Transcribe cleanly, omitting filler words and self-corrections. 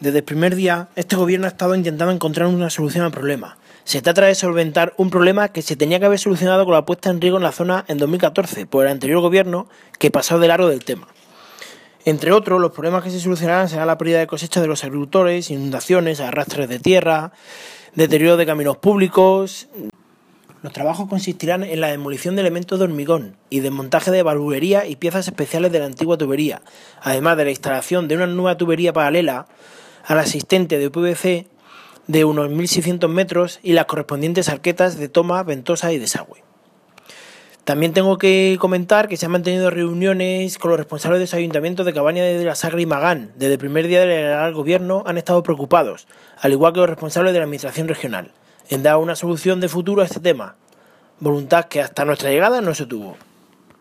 Desde el primer día, este gobierno ha estado intentando encontrar una solución al problema. Se trata de solventar un problema que se tenía que haber solucionado con la puesta en riego en la zona en 2014 por el anterior gobierno, que pasó de largo del tema. Entre otros, los problemas que se solucionarán serán la pérdida de cosecha de los agricultores, inundaciones, arrastres de tierra, deterioro de caminos públicos. Los trabajos consistirán en la demolición de elementos de hormigón y desmontaje de valvulería y piezas especiales de la antigua tubería, además de la instalación de una nueva tubería paralela a la existente de PVC de unos 1.600 metros y las correspondientes arquetas de toma, ventosa y desagüe. También tengo que comentar que se han mantenido reuniones con los responsables de los ayuntamientos de Cabaña de la Sagra y Magán. Desde el primer día del gobierno han estado preocupados, al igual que los responsables de la administración regional, en dar una solución de futuro a este tema, voluntad que hasta nuestra llegada no se tuvo.